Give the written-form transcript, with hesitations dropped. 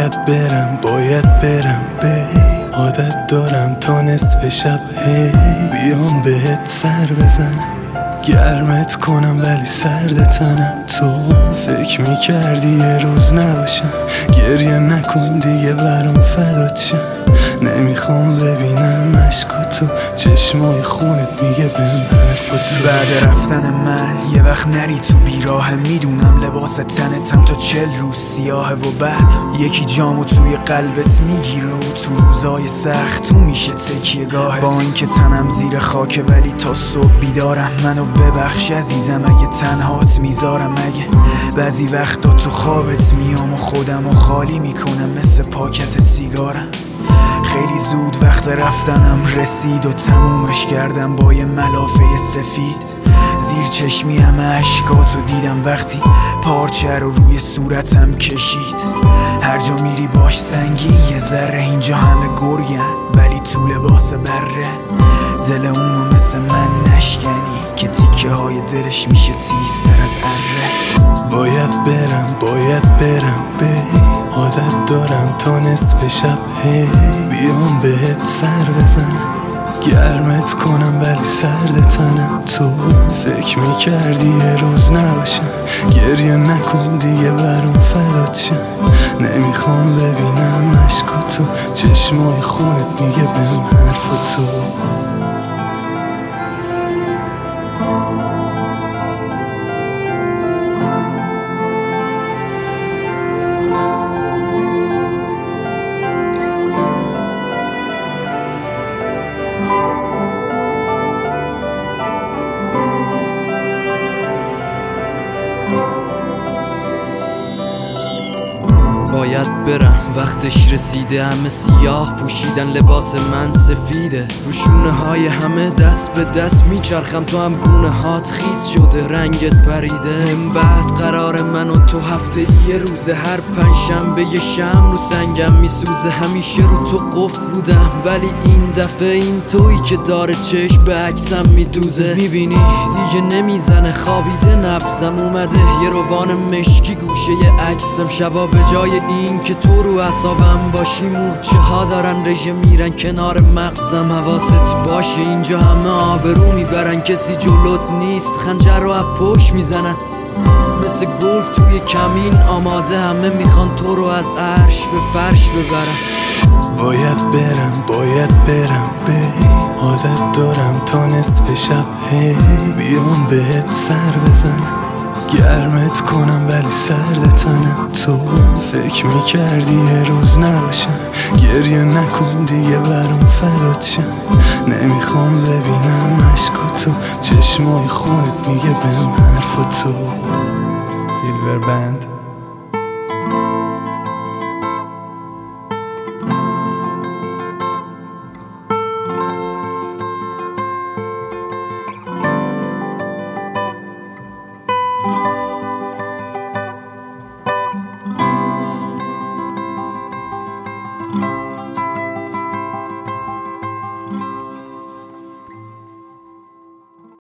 باید برم عادت دارم تا نصف شب بیام بهت سر بزنم، گرمت کنم ولی سرد تنم. تو فکر میکردی یه روز نباشم، گریه نکن دیگه برام فدات شم. نمیخوام ببینم عشق تو، چشمای خونت میگه بهم حرف تو. بعد رفتن من یه وقت نری تو بیراه، میدونم لباس تنتم تا 40 روز سیاهه و بعد یکی جامو توی قلبت میگیره و تو روزای سخت تو میشه تکیه گاهت. با اینکه تنم زیر خاکه ولی تا صبح بیدارم، منو ببخش عزیزم اگه تنهات میذارم. اگه بعضی وقتا تو خوابت میام و خودمو خالی میکنم مثل پاکت سیگارم. خیلی زود وقت رفتنم رسید و تمومش کردم با یه ملافه سفید. زیر چشمیم اشکاتو دیدم وقتی پارچه رو روی صورتم کشید. هر جا میری باش سنگین یه ذره، اینجا همه گرگن ولی تو لباس بره. دل اونو مثل من نشکنی که تیکه های دلش میشه تیزتر از اره. باید برم عادت دارم تا نصف شب بیام بهت سر بزنم، گرمت کنم ولی سرد تنم. تو فکر میکردی یه روز نباشم، گریه نکن دیگه برام فدات شم. نمیخوام ببینم عشق تو، چشمای خونت میگه بهم حرف تو. باید برم وقتش رسیده، همه سیاه پوشیدن لباس من سفیده. روشونه های همه دست به دست میچرخم، تو هم گونه هات خیس شده رنگت پریده. این بعد قرار من و تو هفته یه روزه، هر پنجشنبه یه شمع رو سنگم میسوزه. همیشه رو تو قفل بودم ولی این دفعه این تویی که داره چشم به عکسم میدوزه. میبینی دیگه نمیزنه خوابیده نبزم، اومده یه روبان مشکی گوشه یه عکسم. شبا به جای این که تو رو اعصابم باشی، مورچه ها دارن رژه میرن کنار مغزم. حواست باشه اینجا همه آبرو میبرن، کسی جلوت نیست خنجر رو از پشت میزنن. مثل گرگ توی کمین آماده، همه میخوان تو رو از عرش به فرش ببرن. باید برم عادت دارم تا نصف شب بیام بهت سر بزنم، گرمت کنم ولی سرد تنم. تو فکر میکردی یه روز نباشم، گریه نکن دیگه برام فدات شم. نمیخوام ببینم عشق تو، چشمای خونت میگه بهم حرف تو. سیلور بند